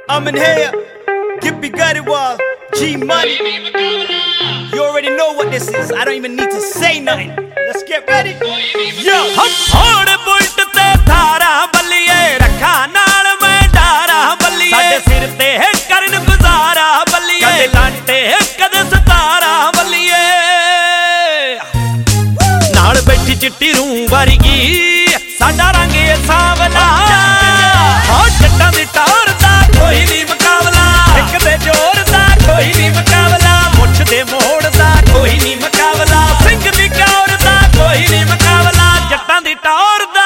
I'm in here, Gippy Guttiwal, G Money. You already know what this is. I don't even need to say nothing. Let's get ready. Yo, थोड़े bullet ते धारा बल्लिए रखा नाल मैं डारा बल्लिए साडे सिर ते करन गुजारा बल्लिए कदे लांटे कदे सतारा बल्लिए नाल बैठी चिट्टी रूं वर्गी साडा रंग ए सांवला हो जट्टां दी टौर दा कोई नहीं मुकाबला इक दे जोर दा कोई नहीं मुकाबला मुछ दे मोड़ दा कोई नहीं मुकाबला सिंह दी कौर दा कोई नहीं मुकाबला जट्टां दी टौर दा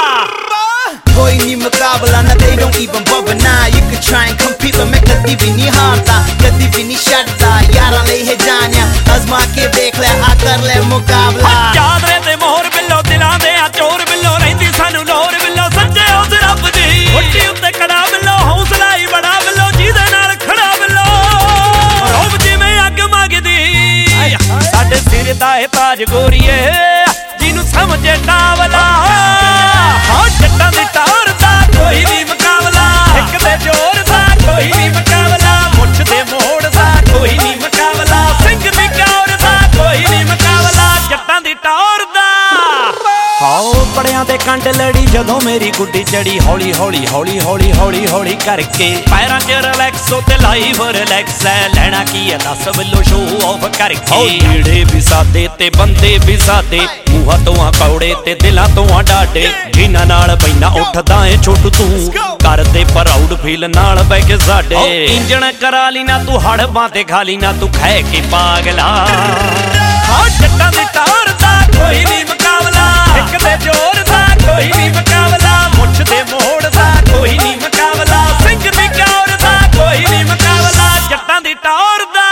कोई नहीं मुकाबला ना they don't even bother now. You can try and compete but मैं कदी भी नहीं हारता कदी भी नहीं शर्ता यारां ले है जानिया आजमा के देख ले आ कर ले मुकाबला चादरे ते मोहर बिल्लो दिलां दे आ चोर बिल्लो रहिंदी सानू लोर बिल्लो सच्चे उस रब दी ਉੱਟੀ ਉੱਤੇ ਖੜਾ ਬਿੱਲੋ ਹੌਸਲਾ ਹੀ ਬੜਾ ਬਿੱਲੋ ਜਿਹਦੇ ਨਾਲ ਖੜਾ ਬਿੱਲੋ ਰੋਬ ਜਿਵੇਂ ਅੱਗ ਮੰਗਦੀ ਸਾਡੇ ਸਿਰ ਦਾ ਇਹ ਤਾਜ ਗੋਰੀਏ ਜਿਹਨੂੰ ਸਮਝੇ ਟਾਵਲਾ ਹਾਂ ਜੱਟਾਂ ਦੀ ਟੌਰ ਦਾ ਕੋਈ ਨਹੀਂ ਮੁਕਾਬਲਾ ਇੱਕ ਦੇ ਜ਼ੋਰ ਦਾ ਕੋਈ ਨਹੀਂ ਮੁਕਾਬਲਾ ਮੁੱਛ ਦੇ ਮੋੜ ਦਾ ਕੋਈ ਨਹੀਂ ਮੁਕਾਬਲਾ ਸਿੰਘ ਦੀ ਕੌਰ ਦਾ ਕੋਈ ਨਹੀਂ ਮੁਕਾਬਲਾ ਜੱਟਾਂ ਦੀ ਟੌਰ ਦਾ ਹਾਓ ਬੜਿਆਂ ਦੇ ਕੰਡ ਲੜੀ ਜਦੋਂ ਮੇਰੀ ਗੁੱਡੀ ਚੜੀ ਹੌਲੀ ਹੌਲੀ ਹੌਲੀ ਹੌਲੀ ਹੌਲੀ ਹੌਲੀ ਕਰਕੇ ਪੈਰਾਂ 'ਚ ਰਿਲੈਕਸ ਤੇ ਲਾਈਵ ਰਿਲੈਕਸ ਐ ਲੈਣਾ ਕੀ ਐ ਦੱਸ ਵੱਲੋਂ ਸ਼ੋਅ ਆਫ ਕਰਕੇ ਢੀੜੇ ਵੀ ਸਾਦੇ ਤੇ ਬੰਦੇ ਵੀ ਸਾਦੇ ਮੂੰਹਾਂ ਤੋਂ ਆ ਕੌੜੇ ਤੇ ਦਿਲਾਂ ਤੋਂ ਆ ਡਾਡੇ ਜਿਨ੍ਹਾਂ ਨਾਲ ਬੈਨਾ ਉੱਠਦਾ ਏ ਛੋਟੂ ਤੂੰ ਕਰਦੇ ਪ੍ਰਾਊਡ ਫੀਲ ਨਾਲ ਬਹਿ ਕੇ ਸਾਡੇ ਇੰਜਣ ਕਰਾ ਲਈ ਨਾ ਤੂੰ ਹੜਬਾਂ ਤੇ ਖਾ ਲਈ ਨਾ ਤੂੰ ਖੈ ਕੇ ਪਾਗਲਾ ਹਾਂ ਜੱਟਾਂ ਦੀ ਟੌਰ ਦਾ ਕੋਈ ਨਹੀਂ ਮੁਕਾਬਲਾ ਇੱਕ ਦੇ ਜ਼ੋਰ ਦਾ ਕੋਈ ਨਹੀਂ ਮੁਕਾਬਲਾ ਮੁੱਛ ਦੇ ਮੋੜ ਦਾ ਕੋਈ ਨਹੀਂ ਮੁਕਾਬਲਾ ਸਿੰਘ ਦੀ ਕੌਰ ਦਾ ਕੋਈ ਨਹੀਂ ਮੁਕਾਬਲਾ ਜੱਟਾਂ ਦੀ ਟੌਰ ਦਾ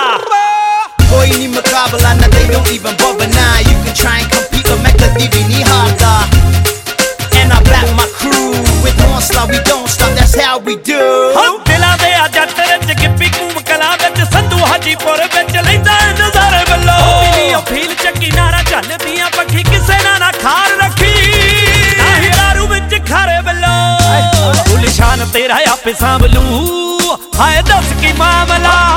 कोई नहीं मुकाबला ना they don't even bother now. You can try and compete but मैं कदी भी नहीं हारता and I black my crew with onslaught we don't stop that's how we do ਹਮ ਦਿਲਾਂ ਦੇ ਆ ਜੱਟ ਵਿੱਚ ਗਿੱਪੀ ਕੂਮ ਕਲਾਂ ਵਿੱਚ ਸੰਧੂ ਹਾਜੀਪੁਰ ਵਿੱਚ ਲੈਂਦਾ ਨਜ਼ਾਰੇ ਵੱਲੋਂ ਮਿਲੀਓ ਫੀਲ ਚੱਕੀ ਨਾਰਾ ਚੱਲਦੀਆਂ ਪੱਖੀ ਕਿਸੇ ਨਾ ਖਾਰ ਰੱਖੀ ਨਾਹੀ ਦਾਰੂ ਵਿੱਚ ਖਾਰੇ ਵੱਲੋਂ ਗੁਲਸ਼ਾਨ ਤੇਰਾ ਆਪੇ ਸਾਂਭ ਲੂ ਹਾਏ ਦੱਸ ਕੀ ਮਾਮਲਾ